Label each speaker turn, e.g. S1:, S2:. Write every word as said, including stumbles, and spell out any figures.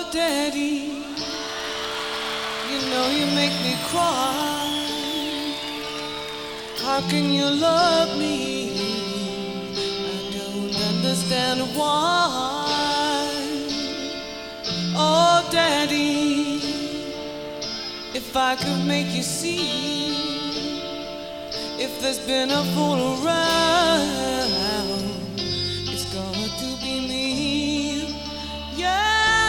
S1: Daddy, you know you make me cry. How can you love me? I don't understand why. Oh, Daddy, if I could make you see, if there's been a fool around, it's got to be me.